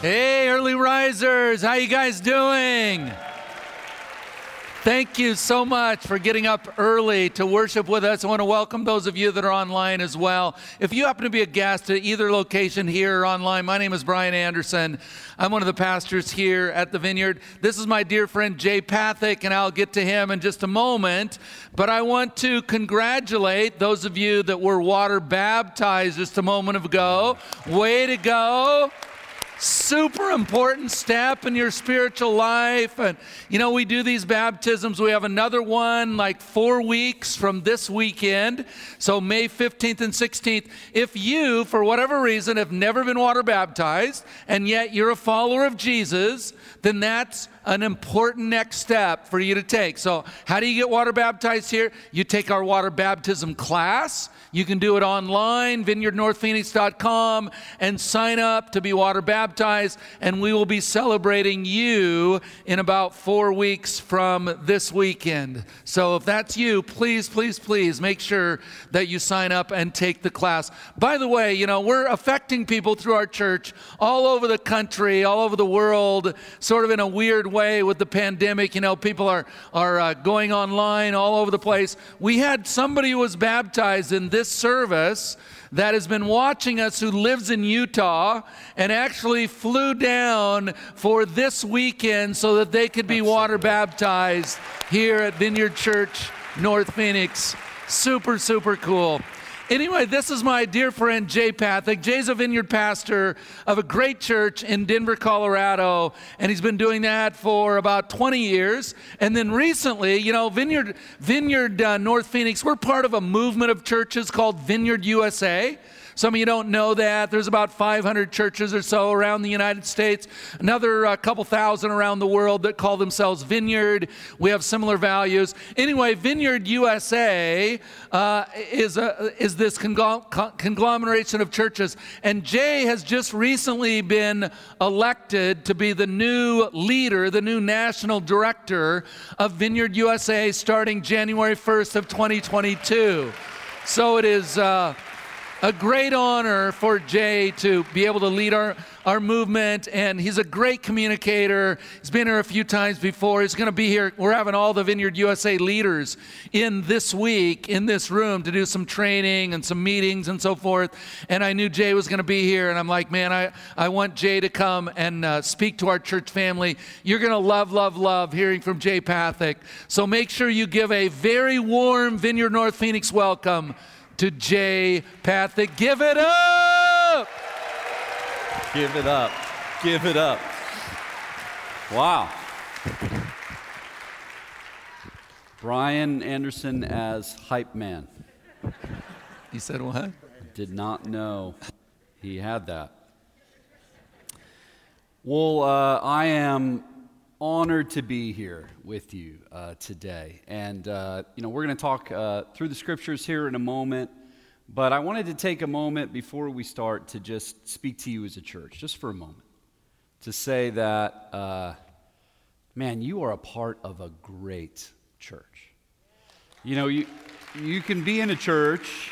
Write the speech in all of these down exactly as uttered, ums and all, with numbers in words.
Hey, early risers, how you guys doing? Thank you so much for getting up early to worship with us. I want to welcome those of you that are online as well. If you happen to be a guest at either location here or online, my name is Brian Anderson. I'm one of the pastors here at the Vineyard. This is my dear friend Jay Pathak, and I'll get to him in just a moment. But I want to congratulate those of you that were water baptized just a moment ago. Way to go. Super important step in your spiritual life. And you know, we do these baptisms. We have another one like four weeks from this weekend. So May fifteenth and sixteenth. If you, for whatever reason, have never been water baptized, and yet you're a follower of Jesus, then that's an important next step for you to take. So how do you get water baptized here? You take our water baptism class. You can do it online, vineyard north phoenix dot com, and sign up to be water baptized, and we will be celebrating you in about four weeks from this weekend. So if that's you, please, please, please make sure that you sign up and take the class. By the way, you know, we're affecting people through our church all over the country, all over the world, sort of in a weird way with the pandemic. You know, people are, are uh, going online all over the place. We had somebody who was baptized in this service that has been watching us, who lives in Utah, and actually flew down for this weekend so that they could be That's water so baptized here at Vineyard Church, North Phoenix. Super, super cool. Anyway, this is my dear friend Jay Pathak. Jay's a vineyard pastor of a great church in Denver, Colorado, and he's been doing that for about twenty years. And then recently, you know, Vineyard, Vineyard uh, North Phoenix, we're part of a movement of churches called Vineyard U S A. Some of you don't know that. There's about five hundred churches or so around the United States, another uh, couple thousand around the world that call themselves Vineyard. We have similar values. Anyway, Vineyard U S A uh, is, a, is this conglomeration of churches. And Jay has just recently been elected to be the new leader, the new national director of Vineyard U S A starting January first of twenty twenty-two. So it is Uh, a great honor for Jay to be able to lead our, our movement, and he's a great communicator. He's been here a few times before. He's going to be here. We're having all the Vineyard U S A leaders in this week in this room to do some training and some meetings and so forth. And I knew Jay was going to be here, and I'm like, man, I, I want Jay to come and uh, speak to our church family. You're going to love, love, love hearing from Jay Pathak. So make sure you give a very warm Vineyard North Phoenix welcome to Jay Pathak. Give it up! Give it up. Give it up. Wow. Brian Anderson as hype man. You said what? Did not know he had that. Well, uh, I am honored to be here with you uh, today. And, uh, you know, we're going to talk uh, through the scriptures here in a moment, but I wanted to take a moment before we start to just speak to you as a church, just for a moment, to say that, uh, man, you are a part of a great church. You know, you, you can be in a church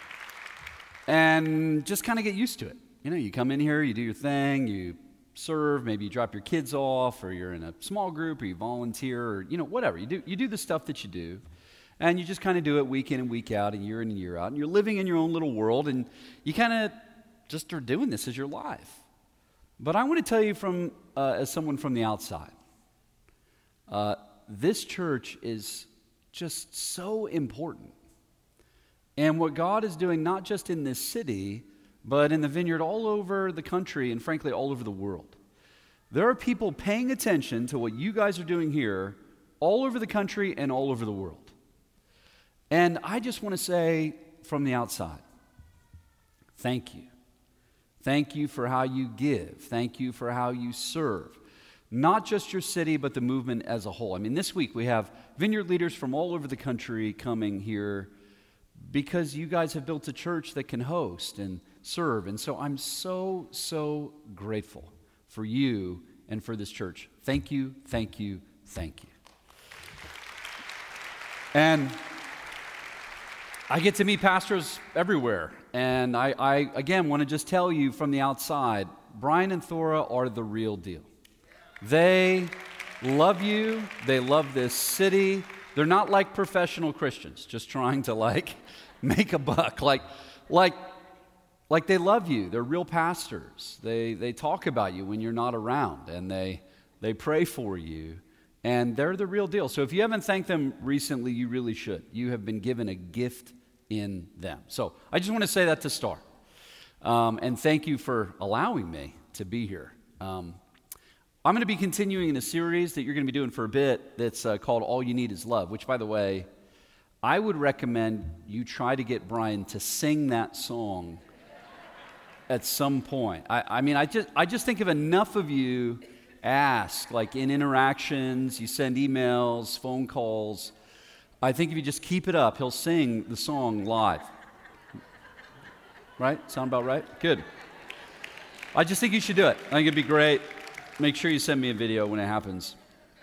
and just kind of get used to it. You know, you come in here, you do your thing, you serve, maybe you drop your kids off, or you're in a small group, or you volunteer, or you know, whatever. You do you do the stuff that you do, and you just kind of do it week in and week out, and year in and year out, and you're living in your own little world, and you kind of just are doing this as your life. But I want to tell you from, uh, as someone from the outside, uh, this church is just so important. And what God is doing, not just in this city, but in the Vineyard all over the country and frankly all over the world. There are people paying attention to what you guys are doing here all over the country and all over the world. And I just want to say from the outside, thank you. Thank you for how you give. Thank you for how you serve. Not just your city, but the movement as a whole. I mean, this week we have Vineyard leaders from all over the country coming here because you guys have built a church that can host and serve. And so I'm so, so grateful for you and for this church. Thank you, thank you, thank you. And I get to meet pastors everywhere. And I, I again, want to just tell you from the outside, Brian and Thora are the real deal. They love you. They love this city. They're not like professional Christians, just trying to like make a buck. Like, like, like they love you. They're real pastors. They they talk about you when you're not around, and they they pray for you, and they're the real deal. So if you haven't thanked them recently, you really should. You have been given a gift in them. So I just want to say that to start, um, and thank you for allowing me to be here. Um, I'm going to be continuing in a series that you're going to be doing for a bit that's uh, called All You Need Is Love, which, by the way, I would recommend you try to get Brian to sing that song at some point. I, I mean, I just, I just think if enough of you ask, like in interactions, you send emails, phone calls, I think if you just keep it up, he'll sing the song live. Right? Sound about right? Good. I just think you should do it. I think it'd be great. Make sure you send me a video when it happens.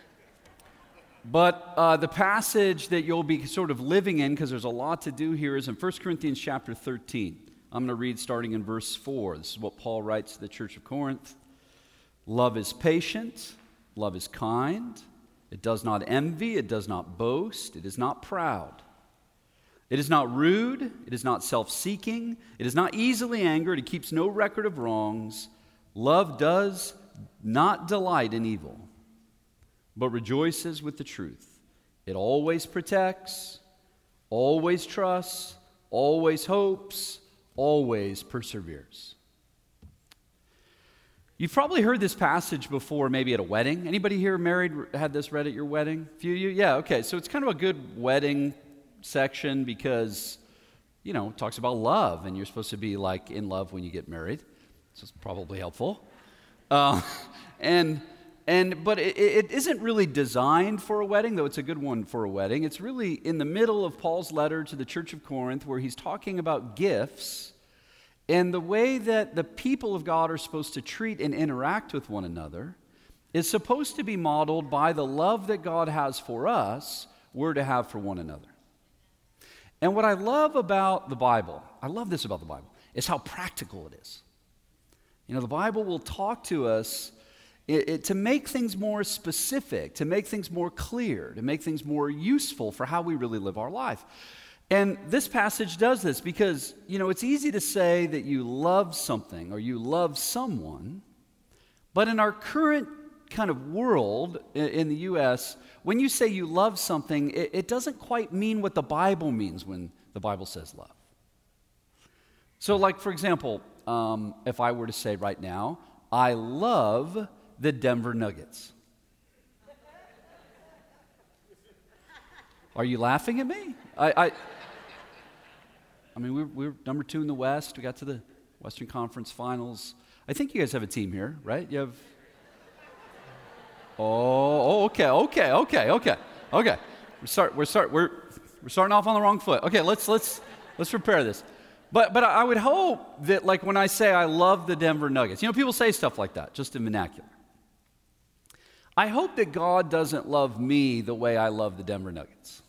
But uh, the passage that you'll be sort of living in, because there's a lot to do here, is in First Corinthians chapter thirteen. I'm going to read starting in verse four. This is what Paul writes to the church of Corinth. Love is patient. Love is kind. It does not envy. It does not boast. It is not proud. It is not rude. It is not self-seeking. It is not easily angered. It keeps no record of wrongs. Love does not delight in evil, but rejoices with the truth. It always protects, always trusts, always hopes, always perseveres. You've probably heard this passage before, maybe at a wedding. Anybody here married had this read at your wedding? A few of you? Yeah, okay. So it's kind of a good wedding section because, you know, it talks about love, and you're supposed to be like in love when you get married. So it's probably helpful. Uh, and and but it, it isn't really designed for a wedding, though it's a good one for a wedding. It's really in the middle of Paul's letter to the church of Corinth, where he's talking about gifts and the way that the people of God are supposed to treat and interact with one another is supposed to be modeled by the love that God has for us, we're to have for one another. And what I love about the Bible, I love this about the Bible, is how practical it is. You know, the Bible will talk to us it, it, to make things more specific, to make things more clear, to make things more useful for how we really live our life. And this passage does this because, you know, it's easy to say that you love something or you love someone, but in our current kind of world in, in the U S, when you say you love something, it, it doesn't quite mean what the Bible means when the Bible says love. So, like, for example, Um, if I were to say right now, I love the Denver Nuggets. Are you laughing at me? I, I, I mean, we're, we're number two in the West. We got to the Western Conference Finals. I think you guys have a team here, right? You have. Oh, okay, okay, okay, okay, okay. We start. We're start. We're we're starting off on the wrong foot. Okay, let's let's let's repair this. But but I would hope that, like, when I say I love the Denver Nuggets, you know, people say stuff like that, just in vernacular. I hope that God doesn't love me the way I love the Denver Nuggets.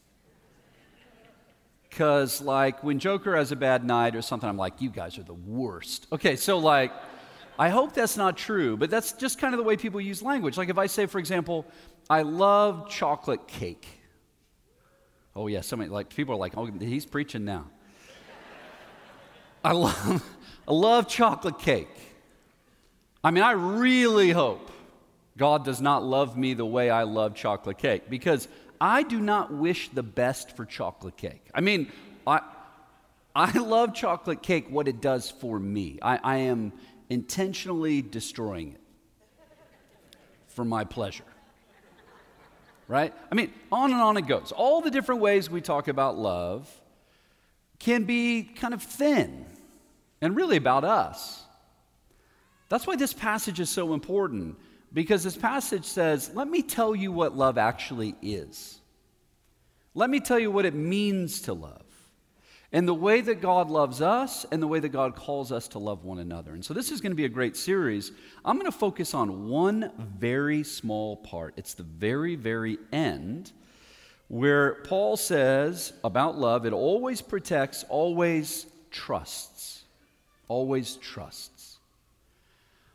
Because, like, when Joker has a bad night or something, I'm like, you guys are the worst. Okay, so, like, I hope that's not true, but that's just kind of the way people use language. Like, if I say, for example, I love chocolate cake. Oh, yeah, somebody, like, people are like, oh, he's preaching now. I love, I love chocolate cake. I mean, I really hope God does not love me the way I love chocolate cake, because I do not wish the best for chocolate cake. I mean, I, I love chocolate cake, what it does for me. I, I am intentionally destroying it for my pleasure. Right? I mean, on and on it goes. All the different ways we talk about love can be kind of thin and really about us. That's why this passage is so important, because this passage says, let me tell you what love actually is. Let me tell you what it means to love, and the way that God loves us and the way that God calls us to love one another. And so this is going to be a great series. I'm going to focus on one very small part. It's the very, very end, where Paul says about love, it always protects, always trusts. Always trusts.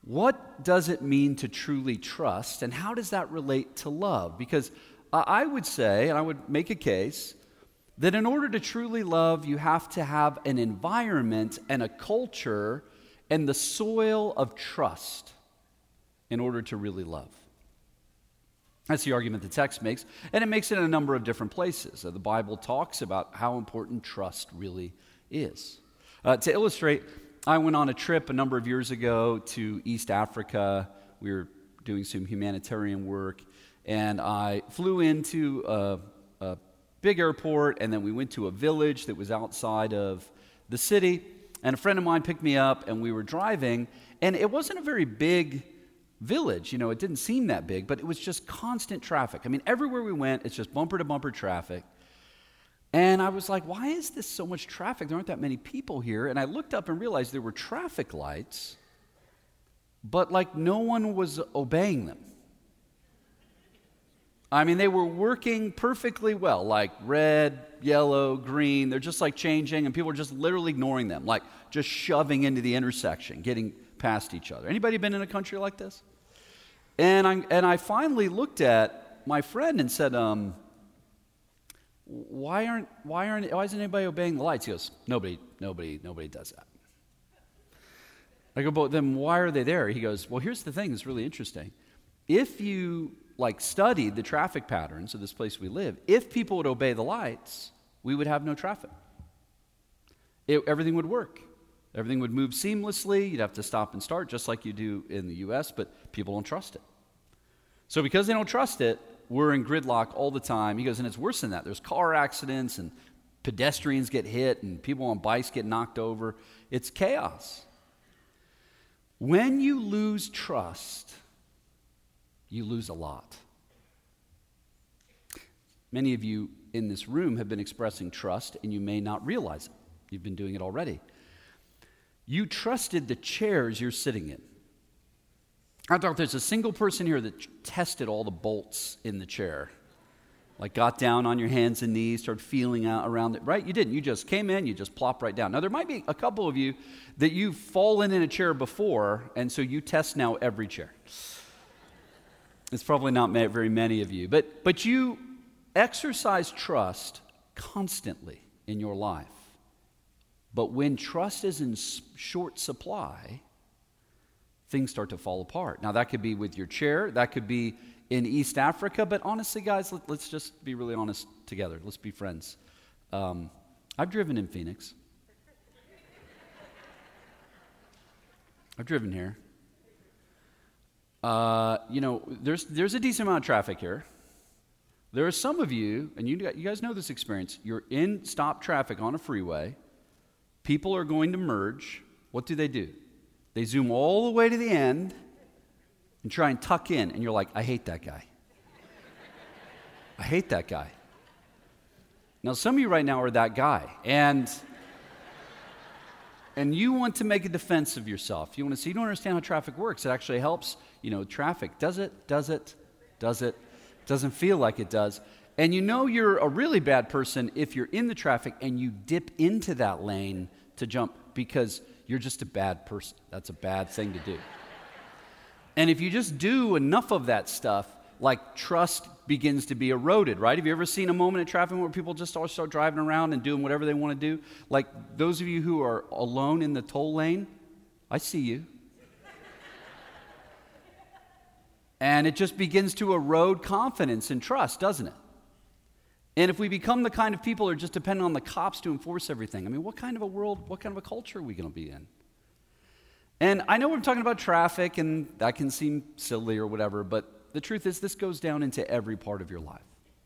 what does it mean to truly trust, and how does that relate to love? Because I would say, and I would make a case, that in order to truly love, you have to have an environment and a culture and the soil of trust in order to really love. That's the argument the text makes, and it makes it in a number of different places. Uh, the Bible talks about how important trust really is. Uh, to illustrate, I went on a trip a number of years ago to East Africa. We were doing some humanitarian work, and I flew into a, a big airport, and then we went to a village that was outside of the city, and a friend of mine picked me up, and we were driving, and it wasn't a very big village. You know, it didn't seem that big, but it was just constant traffic. I mean, everywhere we went, it's just bumper-to-bumper traffic. And I was like, why is this so much traffic? There aren't that many people here. And I looked up and realized there were traffic lights, but like no one was obeying them. I mean, they were working perfectly well, like red, yellow, green. They're just like changing, and people are just literally ignoring them, like just shoving into the intersection, getting past each other. Anybody been in a country like this? And I, and I finally looked at my friend and said, um, why aren't, why aren't, why isn't anybody obeying the lights? He goes, nobody, nobody, nobody does that. I go, but then why are they there? He goes, well, here's the thing that's really interesting. If you like studied the traffic patterns of this place we live, if people would obey the lights, we would have no traffic. It, everything would work. Everything would move seamlessly. You'd have to stop and start just like you do in the U S, but people don't trust it. So because they don't trust it, we're in gridlock all the time. He goes, and it's worse than that. There's car accidents, and pedestrians get hit, and people on bikes get knocked over. It's chaos. When you lose trust, you lose a lot. Many of you in this room have been expressing trust, and you may not realize it. You've been doing it already. You trusted the chairs you're sitting in. I doubt there's a single person here that tested all the bolts in the chair. Like got down on your hands and knees, started feeling out around it, right? You didn't. You just came in, you just plopped right down. Now, there might be a couple of you that you've fallen in a chair before, and so you test now every chair. It's probably not very many of you, but, but you exercise trust constantly in your life. But when trust is in short supply, things start to fall apart. Now, that could be with your chair. That could be in East Africa. But honestly, guys, let, let's just be really honest together. Let's be friends. Um, I've driven in Phoenix. I've driven here. Uh, you know, there's there's a decent amount of traffic here. There are some of you, and you, you guys know this experience. You're in stop traffic on a freeway. People are going to merge. What do they do? They zoom all the way to the end and try and tuck in. And you're like, I hate that guy. I hate that guy. Now, some of you right now are that guy. And, and you want to make a defense of yourself. You want to say, you don't understand how traffic works. It actually helps, you know, traffic. Does it? Does it? Does it? Doesn't feel like it does. And you know you're a really bad person if you're in the traffic and you dip into that lane to jump because you're just a bad person. That's a bad thing to do. And if you just do enough of that stuff, like trust begins to be eroded, right? Have you ever seen a moment in traffic where people just all start driving around and doing whatever they want to do? Like those of you who are alone in the toll lane, I see you. And it just begins to erode confidence and trust, doesn't it? And if we become the kind of people who are just dependent on the cops to enforce everything, I mean, what kind of a world, what kind of a culture are we going to be in? And I know we're talking about traffic, and that can seem silly or whatever, but the truth is this goes down into every part of your life.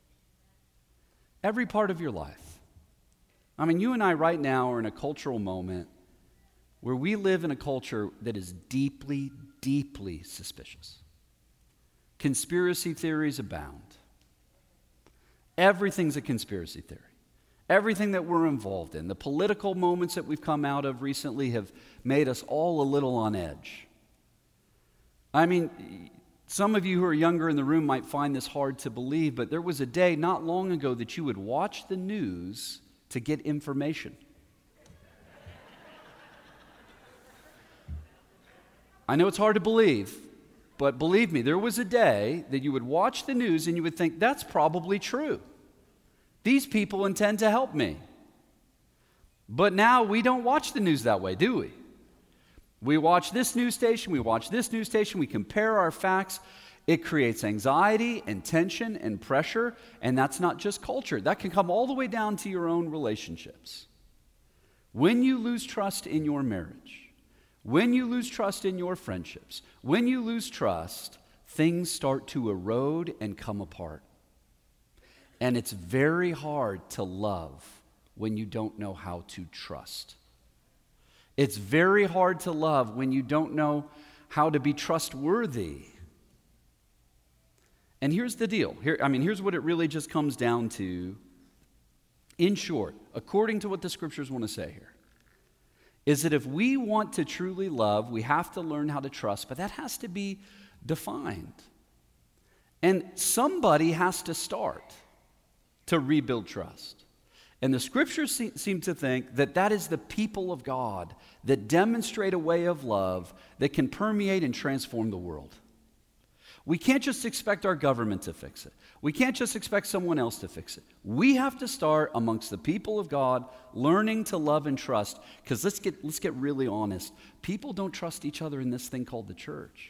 Every part of your life. I mean, you and I right now are in a cultural moment where we live in a culture that is deeply, deeply suspicious. Conspiracy theories abound. Everything's a conspiracy theory. Everything that we're involved in, the political moments that we've come out of recently have made us all a little on edge. I mean, some of you who are younger in the room might find this hard to believe, but there was a day not long ago that you would watch the news to get information. I know it's hard to believe, but believe me, there was a day that you would watch the news and you would think, that's probably true. These people intend to help me. But now we don't watch the news that way, do we? We watch this news station, we watch this news station, we compare our facts. It creates anxiety and tension and pressure, and that's not just culture. That can come all the way down to your own relationships. When you lose trust in your marriage, when you lose trust in your friendships, when you lose trust, things start to erode and come apart. And it's very hard to love when you don't know how to trust. It's very hard to love when you don't know how to be trustworthy. And here's the deal. Here, I mean, here's what it really just comes down to. In short, according to what the scriptures want to say here, is that if we want to truly love, we have to learn how to trust, but that has to be defined. And somebody has to start to rebuild trust. And the scriptures se- seem to think that that is the people of God that demonstrate a way of love that can permeate and transform the world. We can't just expect our government to fix it. We can't just expect someone else to fix it. We have to start amongst the people of God, learning to love and trust, because let's get, let's get really honest. People don't trust each other in this thing called the church.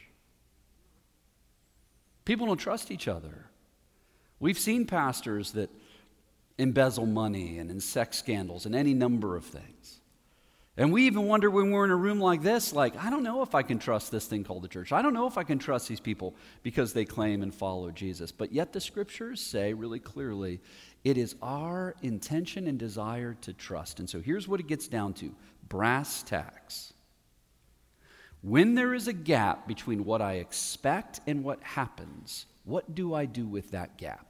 People don't trust each other. We've seen pastors that embezzle money and in sex scandals and any number of things. And we even wonder when we're in a room like this, like, I don't know if I can trust this thing called the church. I don't know if I can trust these people because they claim and follow Jesus. But yet the scriptures say really clearly, it is our intention and desire to trust. And so here's what it gets down to, brass tacks. When there is a gap between what I expect and what happens, what do I do with that gap?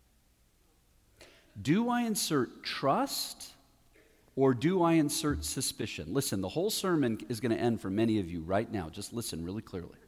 Do I insert trust or do I insert suspicion? Listen, the whole sermon is going to end for many of you right now. Just listen really clearly.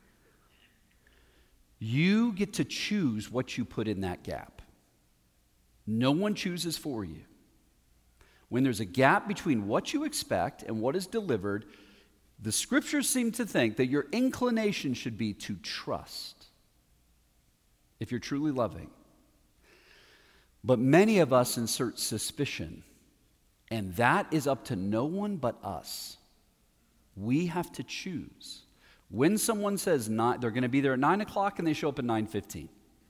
You get to choose what you put in that gap. No one chooses for you. When there's a gap between what you expect and what is delivered, the scriptures seem to think that your inclination should be to trust if you're truly loving. But many of us insert suspicion, and that is up to no one but us. We have to choose. When someone says not, they're going to be there at nine o'clock and they show up at nine fifteen,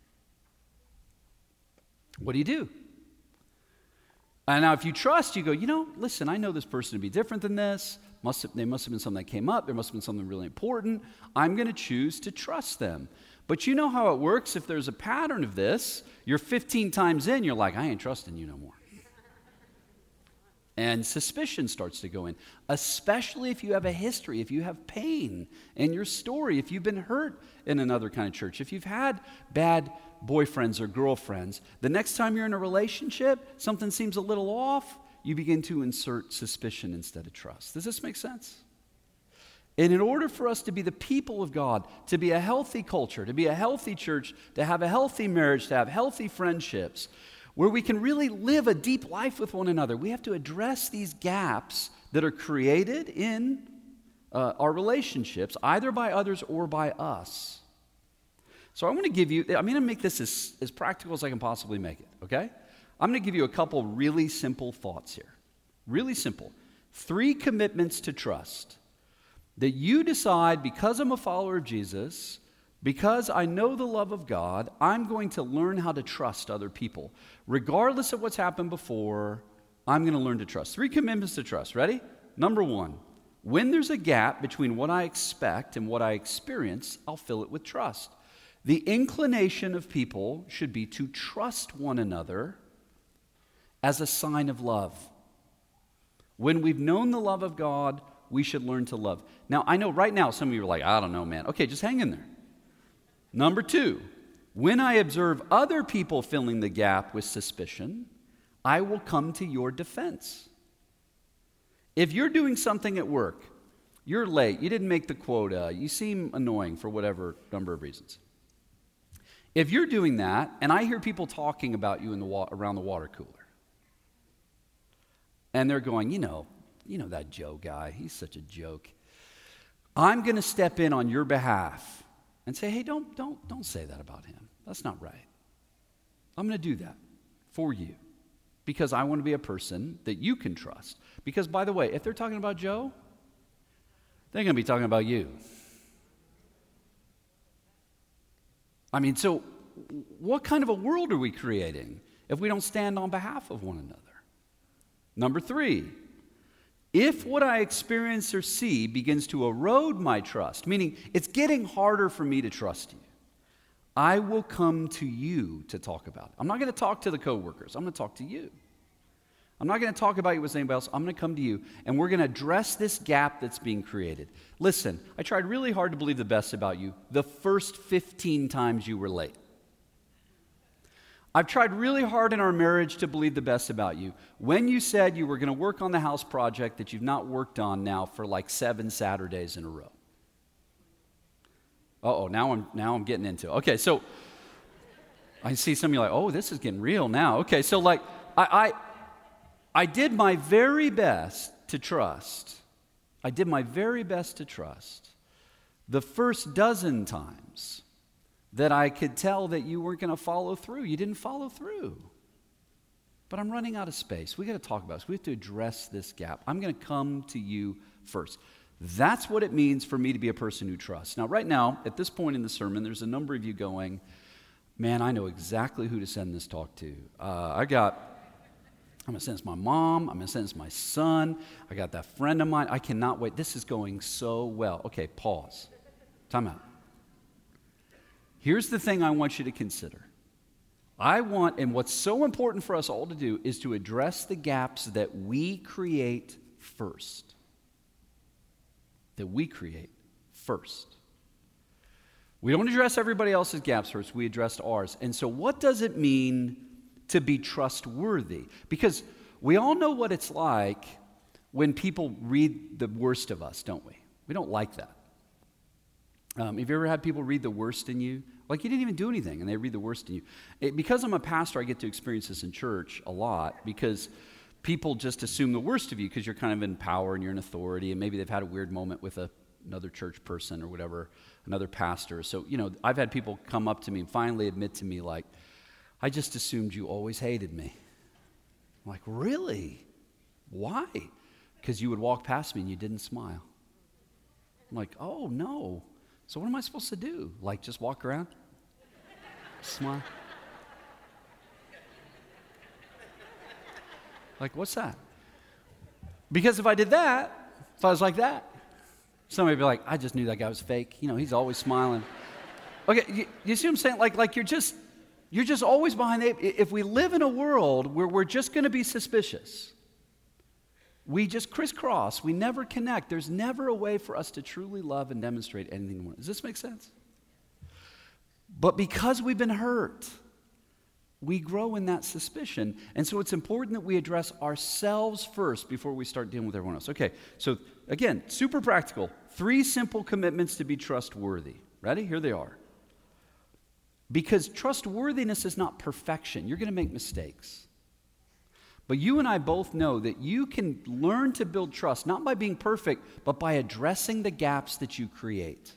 what do you do? And now if you trust, you go, you know, listen, I know this person to be different than this. Must have, they must have been something that came up. There must have been something really important. I'm going to choose to trust them. But you know how it works. If there's a pattern of this, you're fifteen times in, you're like, I ain't trusting you no more. And suspicion starts to go in, especially if you have a history, if you have pain in your story, if you've been hurt in another kind of church, if you've had bad boyfriends or girlfriends. The next time you're in a relationship, something seems a little off, you begin to insert suspicion instead of trust. Does this make sense? And in order for us to be the people of God, to be a healthy culture, to be a healthy church, to have a healthy marriage, to have healthy friendships, where we can really live a deep life with one another, we have to address these gaps that are created in uh, our relationships, either by others or by us. So I want to give you, I'm going to make this as, as practical as I can possibly make it, okay? I'm going to give you a couple really simple thoughts here. Really simple. Three commitments to trust that you decide, because I'm a follower of Jesus, because I know the love of God, I'm going to learn how to trust other people. Regardless of what's happened before, I'm going to learn to trust. Three commitments to trust. Ready? Number one, when there's a gap between what I expect and what I experience, I'll fill it with trust. The inclination of people should be to trust one another as a sign of love. When we've known the love of God, we should learn to love. Now, I know right now some of you are like, I don't know, man. Okay, just hang in there. Number two, when I observe other people filling the gap with suspicion, I will come to your defense. If you're doing something at work, you're late, you didn't make the quota, you seem annoying for whatever number of reasons. If you're doing that, and I hear people talking about you in the wa- around the water cooler, and they're going, you know, you know that Joe guy, he's such a joke. I'm going to step in on your behalf and say, hey, don't, don't, don't say that about him. That's not right. I'm going to do that for you because I want to be a person that you can trust. Because, by the way, if they're talking about Joe, they're going to be talking about you. I mean, so what kind of a world are we creating if we don't stand on behalf of one another? Number three, if what I experience or see begins to erode my trust, meaning it's getting harder for me to trust you, I will come to you to talk about it. I'm not going to talk to the coworkers. I'm going to talk to you. I'm not going to talk about you with anybody else. I'm going to come to you, and we're going to address this gap that's being created. Listen, I tried really hard to believe the best about you the first fifteen times you were late. I've tried really hard in our marriage to believe the best about you when you said you were going to work on the house project that you've not worked on now for like seven Saturdays in a row. Uh-oh, now I'm, now I'm getting into it. Okay, so I see some of you like, oh, this is getting real now. Okay, so like I, I, I did my very best to trust. I did my very best to trust the first dozen times that I could tell that you weren't going to follow through. You didn't follow through. But I'm running out of space. We got to talk about this. We have to address this gap. I'm going to come to you first. That's what it means for me to be a person who trusts. Now, right now, at this point in the sermon, there's a number of you going, man, I know exactly who to send this talk to. Uh, I got, I'm going to send this to my mom. I'm going to send this to my son. I got that friend of mine. I cannot wait. This is going so well. Okay, pause. Time out. Here's the thing I want you to consider. I want, and what's so important for us all to do, is to address the gaps that we create first. That we create first. We don't address everybody else's gaps first, we address ours. And so what does it mean to be trustworthy? Because we all know what it's like when people read the worst of us, don't we? We don't like that. Um, have you ever had people read the worst in you? Like you didn't even do anything, and they read the worst in you. It, because I'm a pastor, I get to experience this in church a lot, because people just assume the worst of you because you're kind of in power and you're in authority, and maybe they've had a weird moment with a, another church person or whatever, another pastor. So, you know, I've had people come up to me and finally admit to me, like, I just assumed you always hated me. I'm like, really? Why? Because you would walk past me and you didn't smile. I'm like, oh, no. So what am I supposed to do? Like, just walk around? Smile? Like, what's that? Because if I did that, if I was like that, somebody would be like, I just knew that guy was fake. You know, he's always smiling. Okay, you, you see what I'm saying? Like, like you're just, you're just always behind the, if we live in a world where we're just going to be suspicious, we just crisscross. We never connect. There's never a way for us to truly love and demonstrate anything more. Does this make sense? But because we've been hurt, we grow in that suspicion. And so it's important that we address ourselves first before we start dealing with everyone else. Okay, so again, super practical. Three simple commitments to be trustworthy. Ready? Here they are. Because trustworthiness is not perfection. You're going to make mistakes. But you and I both know that you can learn to build trust, not by being perfect, but by addressing the gaps that you create.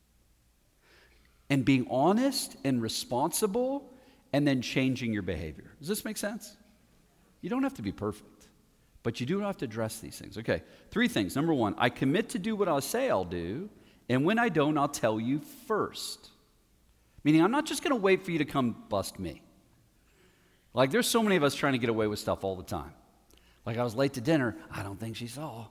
And being honest and responsible, and then changing your behavior. Does this make sense? You don't have to be perfect, but you do have to address these things. Okay, three things. Number one, I commit to do what I'll say I'll do, and when I don't, I'll tell you first. Meaning, I'm not just going to wait for you to come bust me. Like, there's so many of us trying to get away with stuff all the time. Like, I was late to dinner. I don't think she saw.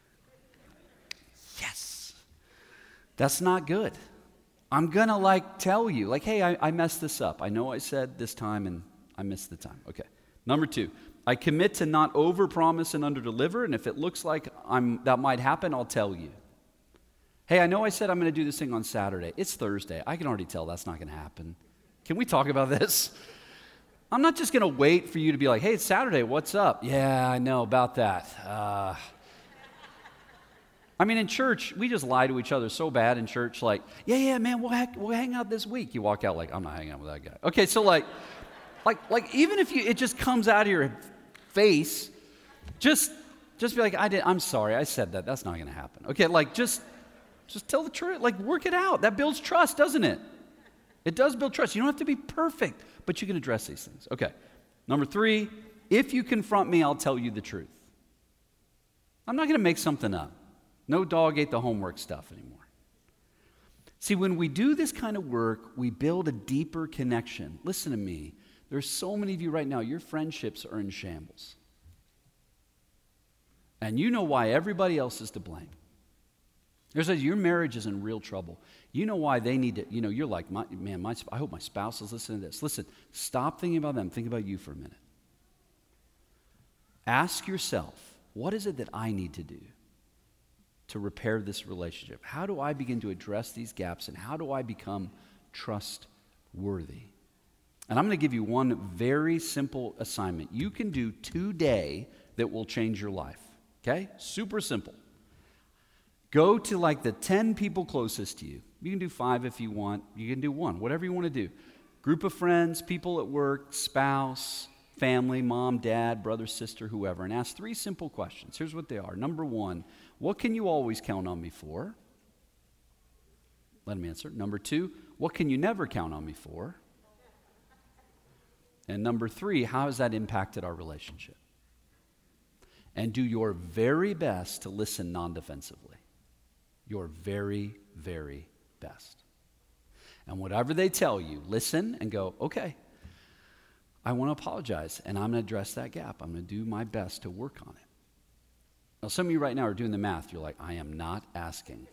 Yes. That's not good. I'm going to, like, tell you, like, hey, I, I messed this up. I know I said this time, and I missed the time. Okay. Number two, I commit to not overpromise and underdeliver, and if it looks like I'm that might happen, I'll tell you. Hey, I know I said I'm going to do this thing on Saturday. It's Thursday. I can already tell that's not going to happen. Can we talk about this? I'm not just going to wait for you to be like, hey, it's Saturday, what's up? Yeah, I know about that. Uh, I mean, in church, we just lie to each other so bad in church, like, yeah, yeah, man, we'll, ha- we'll hang out this week. You walk out like, I'm not hanging out with that guy. Okay, so like, like, like even if you, it just comes out of your face, just, just be like, I did, I'm sorry, I said that. That's not going to happen. Okay, like, just, Just tell the truth. Like, work it out. That builds trust, doesn't it? It does build trust. You don't have to be perfect, but you can address these things. Okay. Number three, if you confront me, I'll tell you the truth. I'm not going to make something up. No dog ate the homework stuff anymore. See, when we do this kind of work, we build a deeper connection. Listen to me. There's so many of you right now, your friendships are in shambles. And you know why everybody else is to blame. There's a, your marriage is in real trouble. You know why they need to, you know, you're like, my, man, my, I hope my spouse is listening to this. Listen, stop thinking about them. Think about you for a minute. Ask yourself, what is it that I need to do to repair this relationship? How do I begin to address these gaps, and how do I become trustworthy? And I'm going to give you one very simple assignment you can do today that will change your life. Okay? Super simple. Go to like the ten people closest to you. You can do five if you want. You can do one, whatever you want to do. Group of friends, people at work, spouse, family, mom, dad, brother, sister, whoever, and ask three simple questions. Here's what they are. Number one, what can you always count on me for? Let them answer. Number two, what can you never count on me for? And number three, how has that impacted our relationship? And do your very best to listen non-defensively. Your very, very best. And whatever they tell you, listen and go, okay, I want to apologize, and I'm going to address that gap. I'm going to do my best to work on it. Now, some of you right now are doing the math. You're like, I am not asking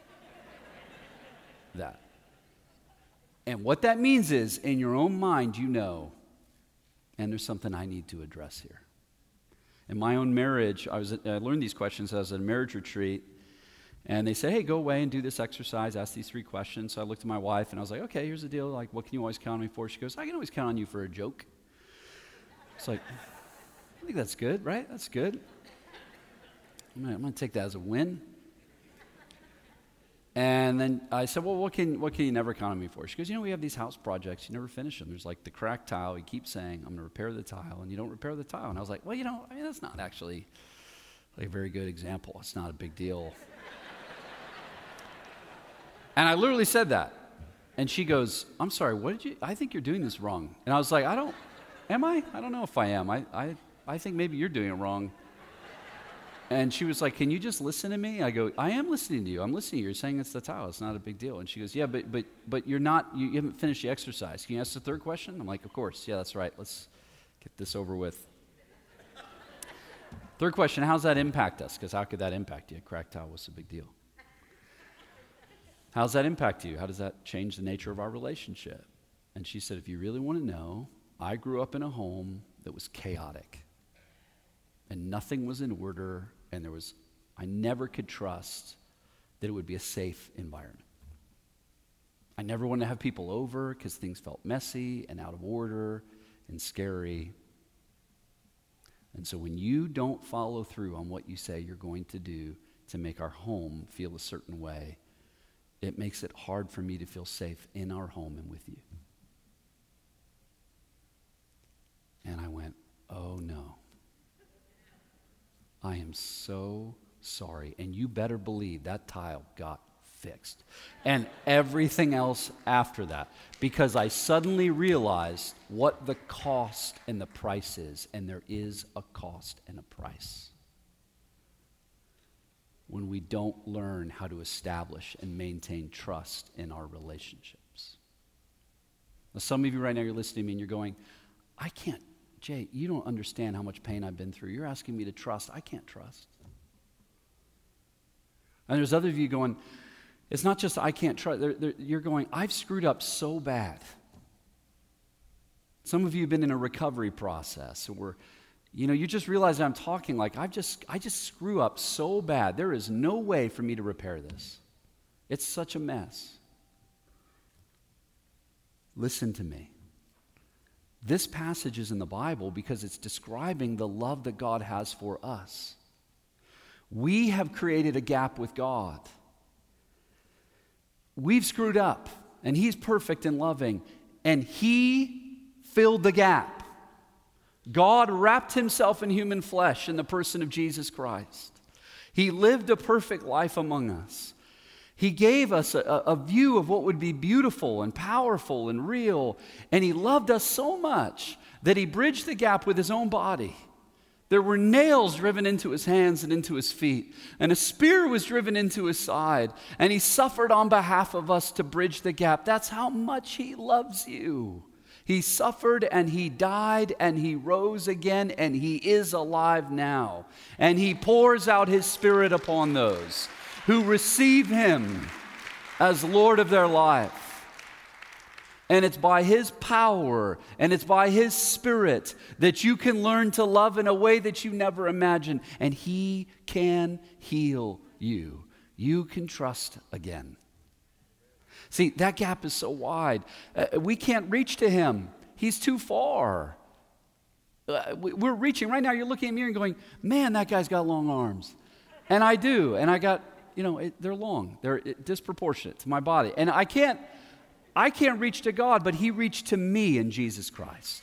that. And what that means is, in your own mind, you know, and there's something I need to address here. In my own marriage, I, was, I learned these questions. I was at a marriage retreat, and they said, hey, go away and do this exercise, ask these three questions. So I looked at my wife, and I was like, okay, here's the deal. Like, what can you always count on me for? She goes, I can always count on you for a joke. It's like, I think that's good, right? That's good. I'm gonna, I'm gonna take that as a win. And then I said, well, what can what can you never count on me for? She goes, you know, we have these house projects. You never finish them. There's like the cracked tile. You keep saying, I'm going to repair the tile, and you don't repair the tile. And I was like, well, you know, I mean, that's not actually like a very good example. It's not a big deal. And I literally said that. And she goes, I'm sorry, what did you, I think you're doing this wrong. And I was like, I don't, am I? I don't know if I am. I, I, I think maybe you're doing it wrong. And she was like, can you just listen to me? I go, I am listening to you. I'm listening to you. You're saying it's the towel. It's not a big deal. And she goes, yeah, but but but you're not, you, you haven't finished the exercise. Can you ask the third question? I'm like, of course. Yeah, that's right. Let's get this over with. Third question, how does that impact us? Because how could that impact you? A cracked towel was a big deal. How does that impact you? How does that change the nature of our relationship? And she said, if you really want to know, I grew up in a home that was chaotic. And nothing was in order. And there was, I never could trust that it would be a safe environment. I never wanted to have people over because things felt messy and out of order and scary. And so when you don't follow through on what you say you're going to do to make our home feel a certain way, it makes it hard for me to feel safe in our home and with you. And I went, oh no. I am so sorry. And you better believe that tile got fixed. And everything else after that. Because I suddenly realized what the cost and the price is. And there is a cost and a price. When we don't learn how to establish and maintain trust in our relationships. Now, some of you right now, you're listening to me and you're going, I can't. Jay, you don't understand how much pain I've been through. You're asking me to trust. I can't trust. And there's other of you going, it's not just I can't trust. They're, they're, you're going, I've screwed up so bad. Some of you have been in a recovery process where, you know, you just realize I'm talking like I've just, I just screw up so bad. There is no way for me to repair this. It's such a mess. Listen to me. This passage is in the Bible because it's describing the love that God has for us. We have created a gap with God. We've screwed up, and He's perfect and loving, and He filled the gap. God wrapped Himself in human flesh in the person of Jesus Christ. He lived a perfect life among us. He gave us a, a view of what would be beautiful and powerful and real. And he loved us so much that he bridged the gap with his own body. There were nails driven into his hands and into his feet, and a spear was driven into his side, and he suffered on behalf of us to bridge the gap. That's how much he loves you. He suffered and he died and he rose again, and he is alive now. And he pours out his Spirit upon those who receive him as Lord of their life. And it's by his power and it's by his Spirit that you can learn to love in a way that you never imagined. And he can heal you. You can trust again. See, that gap is so wide. Uh, we can't reach to him. He's too far. Uh, we, we're reaching. Right now, you're looking at me and going, man, that guy's got long arms. And I do. And I got, you know, it, they're long. They're it, disproportionate to my body. And I can't. I can't reach to God, but he reached to me in Jesus Christ.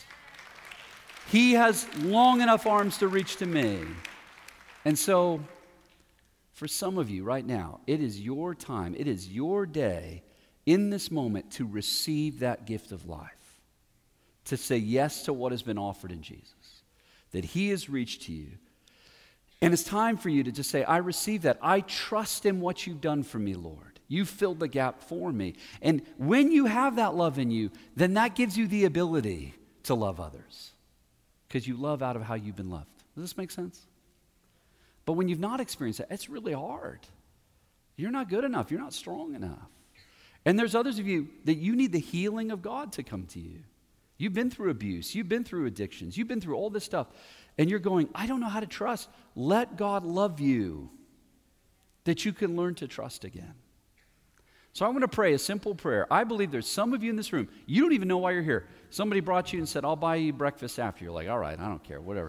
He has long enough arms to reach to me. And so, for some of you right now, it is your time, it is your day in this moment to receive that gift of life, to say yes to what has been offered in Jesus, that he has reached to you. And it's time for you to just say, I receive that. I trust in what you've done for me, Lord. You filled the gap for me. And when you have that love in you, then that gives you the ability to love others, because you love out of how you've been loved. Does this make sense? But when you've not experienced that, it's really hard. You're not good enough. You're not strong enough. And there's others of you that you need the healing of God to come to you. You've been through abuse. You've been through addictions. You've been through all this stuff. And you're going, I don't know how to trust. Let God love you, that you can learn to trust again. So I want to pray a simple prayer. I believe there's some of you in this room, you don't even know why you're here. Somebody brought you and said, I'll buy you breakfast after. You're like, all right, I don't care, whatever.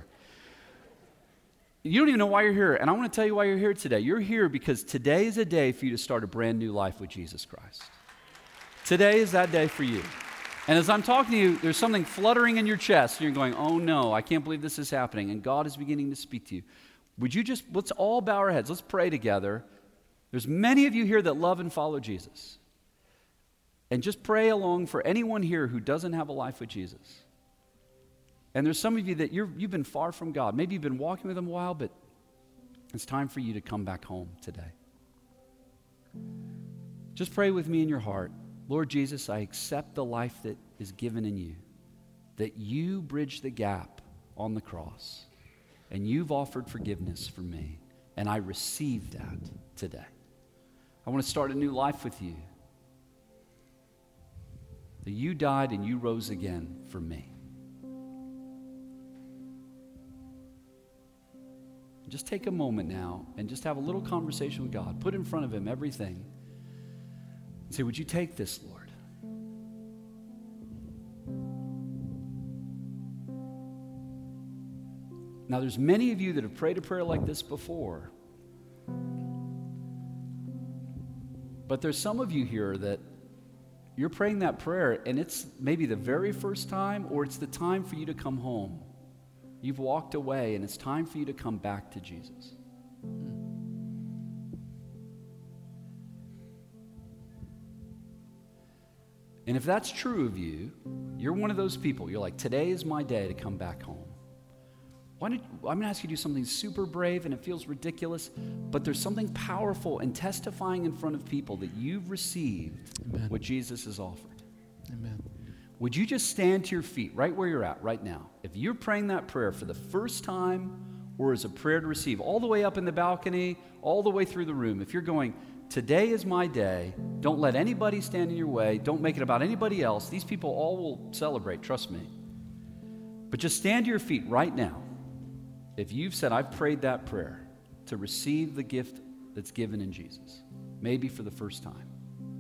You don't even know why you're here. And I want to tell you why you're here today. You're here because today is a day for you to start a brand new life with Jesus Christ. Today is that day for you. And as I'm talking to you, there's something fluttering in your chest. And you're going, oh no, I can't believe this is happening. And God is beginning to speak to you. Would you just, let's all bow our heads. Let's pray together. There's many of you here that love and follow Jesus. And just pray along for anyone here who doesn't have a life with Jesus. And there's some of you that you're, you've been far from God. Maybe you've been walking with him a while, but it's time for you to come back home today. Just pray with me in your heart. Lord Jesus, I accept the life that is given in you, that you bridged the gap on the cross, and you've offered forgiveness for me, and I receive that today. I want to start a new life with you. That you died and you rose again for me. Just take a moment now and just have a little conversation with God. Put in front of him everything. And say, would you take this, Lord? Now, there's many of you that have prayed a prayer like this before. But there's some of you here that you're praying that prayer, and it's maybe the very first time, or it's the time for you to come home. You've walked away, and it's time for you to come back to Jesus. And if that's true of you, you're one of those people. You're like, today is my day to come back home. Why did, I'm going to ask you to do something super brave, and it feels ridiculous, but there's something powerful in testifying in front of people that you've received Amen. What Jesus has offered. Amen. Would you just stand to your feet right where you're at right now? If you're praying that prayer for the first time or as a prayer to receive, all the way up in the balcony, all the way through the room, if you're going, today is my day, don't let anybody stand in your way, don't make it about anybody else. These people all will celebrate, trust me. But just stand to your feet right now. If you've said, I've prayed that prayer to receive the gift that's given in Jesus, maybe for the first time.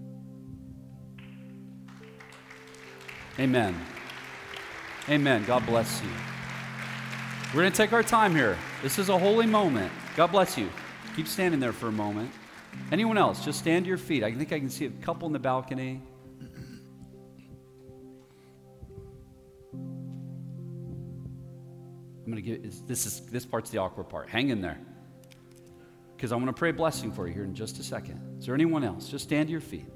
Amen. Amen. God bless you. We're going to take our time here. This is a holy moment. God bless you. Keep standing there for a moment. Anyone else, just stand to your feet. I think I can see a couple in the balcony. I'm going to give this is this part's the awkward part. Hang in there. because I want to pray a blessing for you here in just a second. Is there anyone else? Just stand to your feet.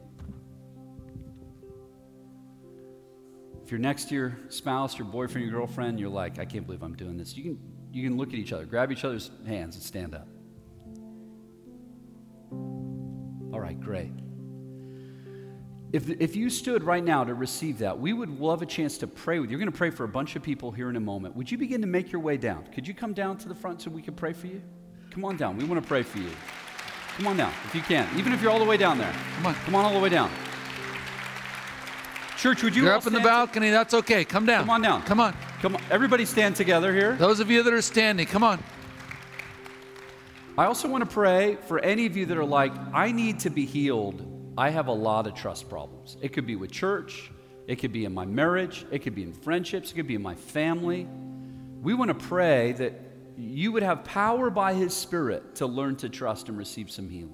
If you're next to your spouse, your boyfriend, your girlfriend, you're like, I can't believe I'm doing this. You can, you can look at each other, grab each other's hands and stand up. All right, great. If, if you stood right now to receive that, we would love a chance to pray with you. You're going to pray for a bunch of people here in a moment. Would you begin to make your way down? Could you come down to the front so we can pray for you? Come on down. We want to pray for you. Come on down if you can. Even if you're all the way down there. Come on. Come on all the way down. Church, would you You're all up in the stand balcony. That's okay. Come down. Come on down. Come on. Come on. Everybody stand together here. Those of you that are standing, come on. I also want to pray for any of you that are like, I need to be healed. I have a lot of trust problems. It could be with church. It could be in my marriage. It could be in friendships. It could be in my family. We want to pray that you would have power by His Spirit to learn to trust and receive some healing.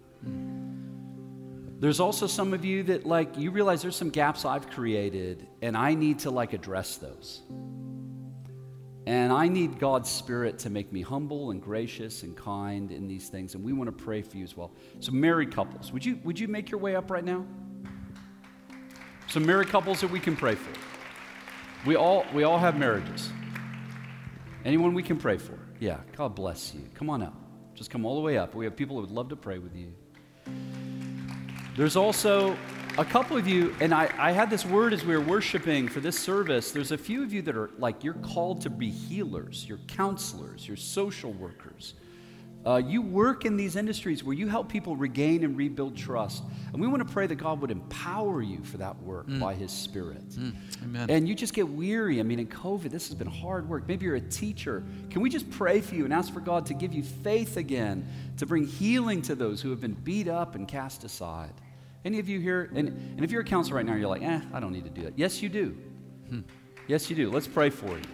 There's also some of you that, like, you realize there's some gaps I've created, and I need to, like, address those. And I need God's Spirit to make me humble and gracious and kind in these things, and we want to pray for you as well. So married couples, would you, would you make your way up right now? Some married couples that we can pray for. We all, we all have marriages. Anyone we can pray for? Yeah, God bless you. Come on up. Just come all the way up. We have people who would love to pray with you. There's also a couple of you, and I, I had this word as we were worshiping for this service. There's a few of you that are like, you're called to be healers, you're counselors, you're social workers. Uh, you work in these industries where you help people regain and rebuild trust. And we want to pray that God would empower you for that work mm. by His Spirit. Mm. Amen. And you just get weary. I mean, in COVID, this has been hard work. Maybe you're a teacher. Can we just pray for you and ask for God to give you faith again, to bring healing to those who have been beat up and cast aside? Any of you here, and, and if you're a counselor right now, you're like, eh, I don't need to do that. Yes, you do. Hmm. Yes, you do. Let's pray for you.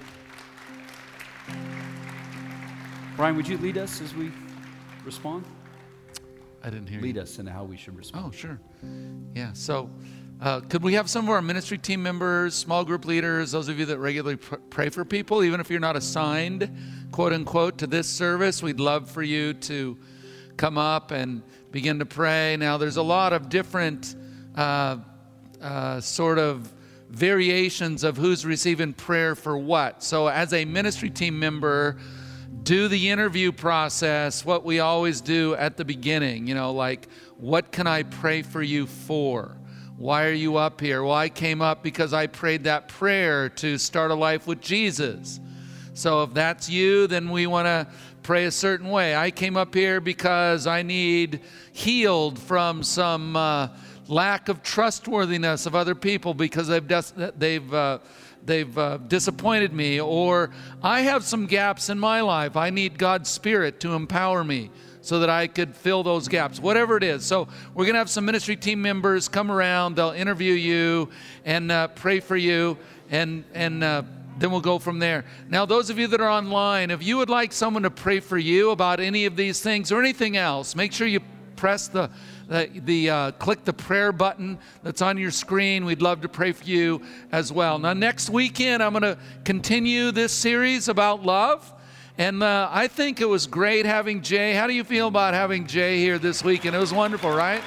Brian, would you lead us as we respond? I didn't hear lead you. us into how we should respond. Oh, sure. Yeah, so uh, could we have some of our ministry team members, small group leaders, those of you that regularly pr- pray for people, even if you're not assigned, quote unquote, to this service, we'd love for you to come up and begin to pray. Now, there's a lot of different uh, uh, sort of variations of who's receiving prayer for what. So as a ministry team member, do the interview process, what we always do at the beginning, you know, like, what can I pray for you for? Why are you up here? Well, I came up because I prayed that prayer to start a life with Jesus. So if that's you, then we want to pray a certain way. I came up here because I need healed from some uh, lack of trustworthiness of other people because they've des- they've uh, they've uh, disappointed me, or I have some gaps in my life. I need God's Spirit to empower me so that I could fill those gaps, whatever it is. So we're going to have some ministry team members come around. They'll interview you and uh, pray for you, and and uh, then we'll go from there. Now, those of you that are online, if you would like someone to pray for you about any of these things or anything else, make sure you press the the, the uh, click the prayer button that's on your screen. We'd love to pray for you as well. Now, next weekend, I'm going to continue this series about love. And uh, I think it was great having Jay. How do you feel about having Jay here this weekend? It was wonderful, right?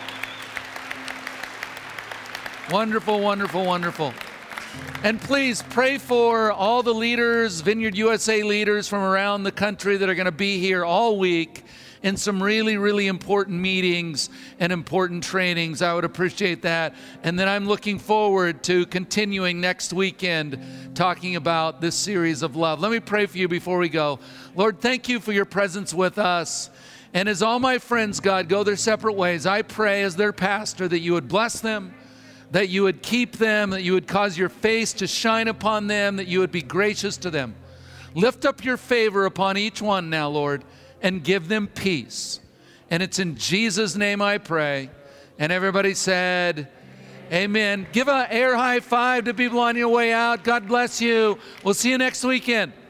Wonderful, wonderful, wonderful. And please pray for all the leaders, Vineyard U S A leaders from around the country that are going to be here all week in some really, really important meetings and important trainings. I would appreciate that. And then I'm looking forward to continuing next weekend talking about this series of love. Let me pray for you before we go. Lord, thank you for your presence with us. And as all my friends, God, go their separate ways, I pray as their pastor that you would bless them, that you would keep them, that you would cause your face to shine upon them, that you would be gracious to them. Lift up your favor upon each one now, Lord, and give them peace. And it's in Jesus' name I pray. And everybody said, amen. Give an air high five to people on your way out. God bless you. We'll see you next weekend.